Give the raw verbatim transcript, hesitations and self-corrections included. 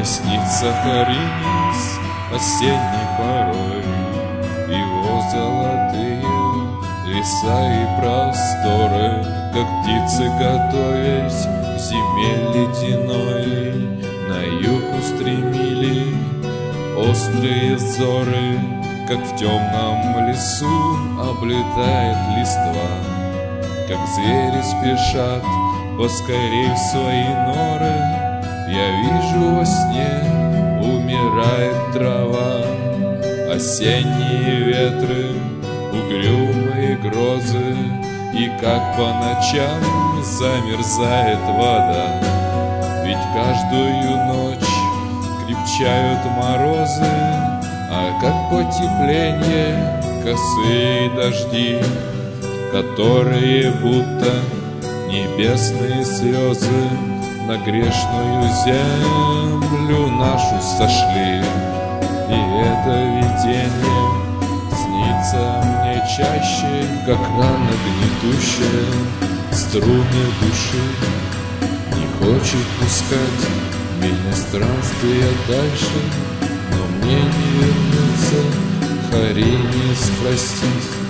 снится Харинис осенней порой, его золотые леса и просторы, как птицы, готовясь к зиме ледяной, на юг устремили острые взоры, как в темном лесу облетает листва, как звери спешат поскорей в свои норы. Я вижу во сне умирает трава, осенние ветры, угрюмые грозы, и как по ночам замерзает вода. Ведь каждую ночь крепчают морозы, а как потепление косые дожди, которые будто небесные слезы на грешную землю нашу сошли. И это видение снится мне чаще, как рана гнетущая струны души, не хочет пускать меня странствия дальше, но мне не вернется Харинис простить.